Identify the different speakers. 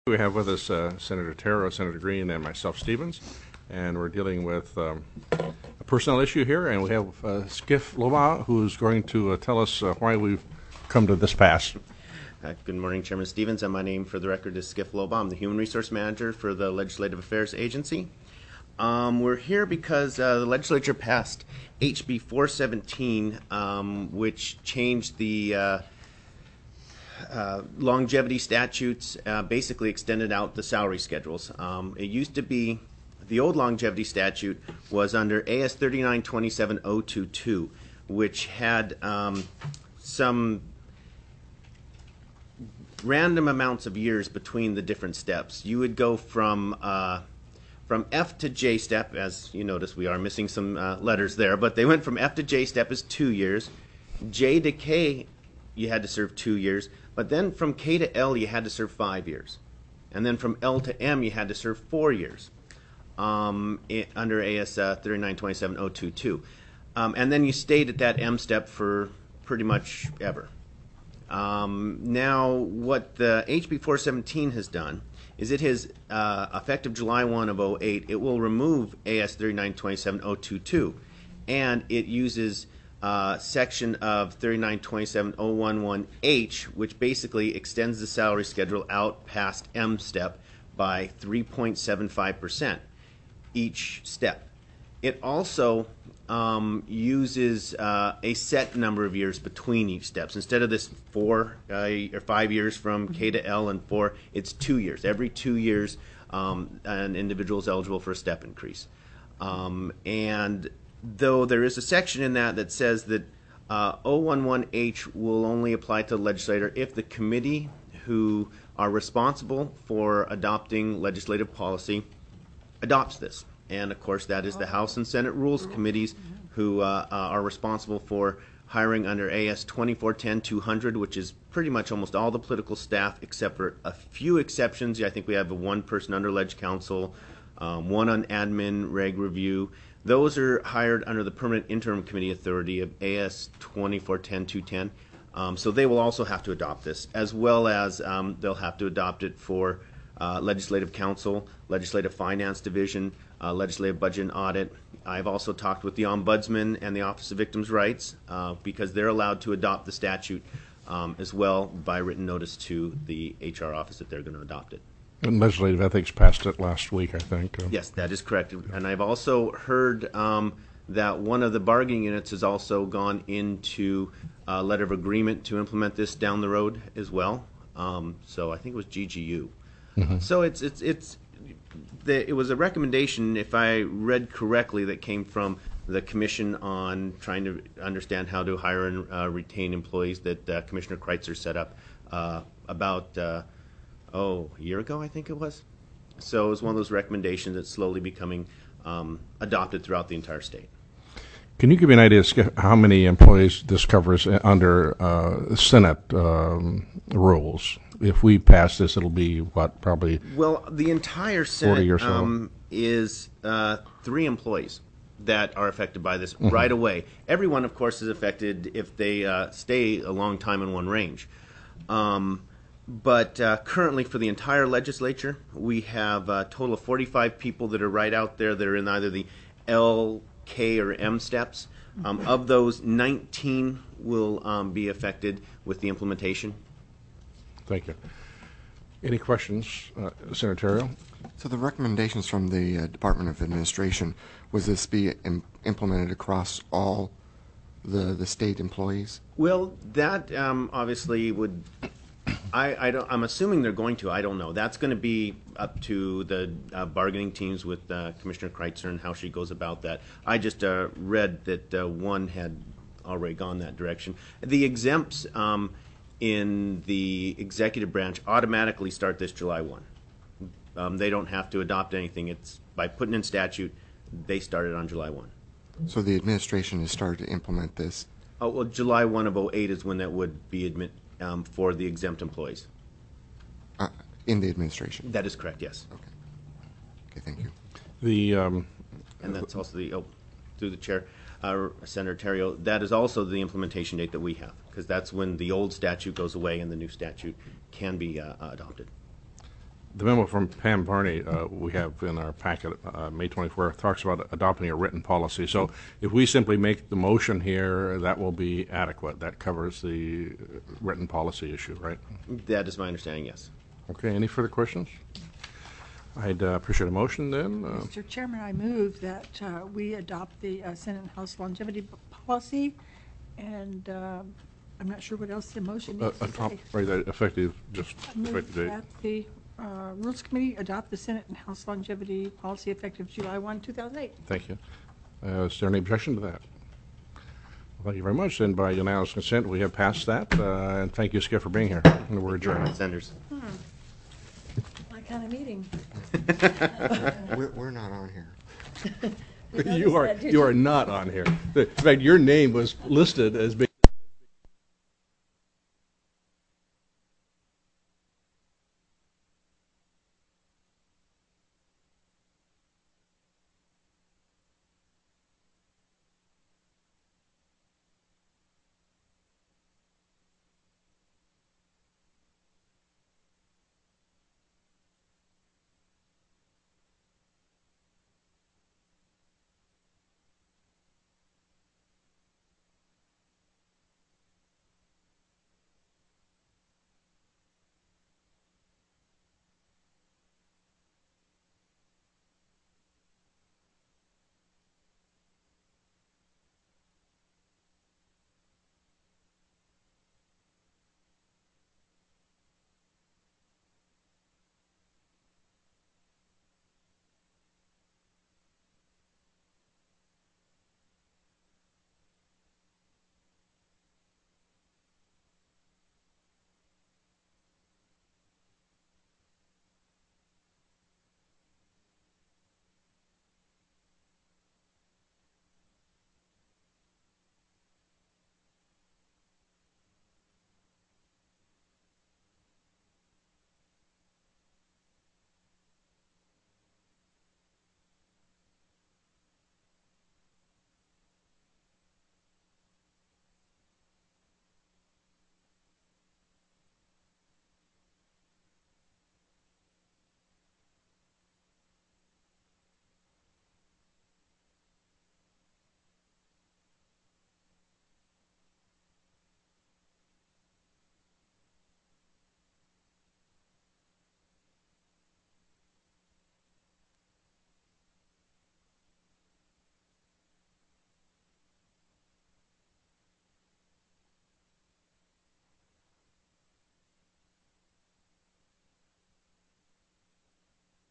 Speaker 1: We have with us Senator Terrio, Senator Green, and myself, Stevens, and we're dealing with a personnel issue here, and we have Skip Lobaugh, who's going to tell us why we've come to this pass.
Speaker 2: Good morning, Chairman Stevens, and my name, for the record, is Skip Lobaugh. I'm the Human Resource Manager for the Legislative Affairs Agency. We're here because the legislature passed HB 417, which changed the longevity statutes, basically extended out the salary schedules. It used to be, the old longevity statute was under AS 3927.022, which had some random amounts of years between the different steps. You would go from F to J step, as you notice we are missing some letters there, but they went from F to J step as 2 years. J to K, you had to serve 2 years. But then from K to L, you had to serve 5 years. And then from L to M, you had to serve 4 years under AS 3927.022. And then you stayed at that M step for pretty much ever. Now, what the HB 417 has done is it has, effective July 1 of 08, it will remove AS 3927.022. And it uses section of 3927.011H, which basically extends the salary schedule out past M step by 3.75% each step. It also uses a set number of years between each steps. Instead of this 4 or 5 years from K to L and 4, it's 2 years. Every 2 years, an individual is eligible for a step increase. And though there is a section in that says that 011H will only apply to the legislator if the committee who are responsible for adopting legislative policy adopts this. And, of course, that is the House and Senate Rules Committees who are responsible for hiring under AS 2410-200, which is pretty much almost all the political staff except for a few exceptions. I think we have one person under Leg Council, one on admin, reg review. Those are hired under the Permanent Interim Committee Authority of AS 2410-210. So they will also have to adopt this, as well as they'll have to adopt it for Legislative Council, Legislative Finance Division, Legislative Budget and Audit. I've also talked with the Ombudsman and the Office of Victims' Rights because they're allowed to adopt the statute as well by written notice to the HR office that they're going to adopt it.
Speaker 1: And Legislative Ethics passed it last week, I think.
Speaker 2: Yes, that is correct. And I've also heard that one of the bargaining units has also gone into a letter of agreement to implement this down the road as well. So I think it was GGU. Mm-hmm. So it was a recommendation, if I read correctly, that came from the commission on trying to understand how to hire and retain employees that Commissioner Kreitzer set up about a year ago, I think it was. So it was one of those recommendations that's slowly becoming adopted throughout the entire state.
Speaker 1: Can you give me an idea of how many employees this covers under Senate rules? If we pass this, it'll be what, probably?
Speaker 2: Well, the entire Senate is 3 employees that are affected by this right away. Everyone, of course, is affected if they stay a long time in one range. But currently, for the entire legislature, we have a total of 45 people that are right out there that are in either the L, K, or M steps. Of those, 19 will be affected with the implementation.
Speaker 1: Thank you. Any questions, Senator Terrio?
Speaker 3: So the recommendations from the Department of Administration, was this be implemented across all the state employees?
Speaker 2: Well, that obviously would... I'm assuming they're going to. I don't know. That's going to be up to the bargaining teams with Commissioner Kreitzer and how she goes about that. I just read that one had already gone that direction. The exempts in the executive branch automatically start this July 1. They don't have to adopt anything. It's by putting in statute, they started on July 1.
Speaker 3: So the administration has started to implement this?
Speaker 2: Oh, well, July 1 of 08 is when that would be for the exempt employees.
Speaker 3: In the administration?
Speaker 2: That is correct, yes.
Speaker 3: Okay. Okay, thank you.
Speaker 2: And that's also through the chair, Senator Terrio, that is also the implementation date that we have, because that's when the old statute goes away and the new statute can be adopted.
Speaker 1: The memo from Pam Varney we have in our packet, May 24th, talks about adopting a written policy. So if we simply make the motion here, that will be adequate. That covers the written policy issue, right?
Speaker 2: That is my understanding, yes.
Speaker 1: Okay, any further questions? I'd appreciate a motion then.
Speaker 4: Mr. Chairman, I move that we adopt the Senate and House longevity policy, and I'm not sure what else the motion needs to say.
Speaker 1: Right, that effective, just
Speaker 4: I move
Speaker 1: effective date.
Speaker 4: that the Rules Committee adopt the Senate and House longevity policy effective July 1, 2008.
Speaker 1: Thank you. Is there any objection to that? Well, thank you very much. Then by unanimous consent, we have passed that. And thank you, Skip, for being here. And we're adjourned.
Speaker 2: Sanders.
Speaker 4: My kind of meeting.
Speaker 3: We're not on here.
Speaker 1: You are not on here. In fact, your name was listed as being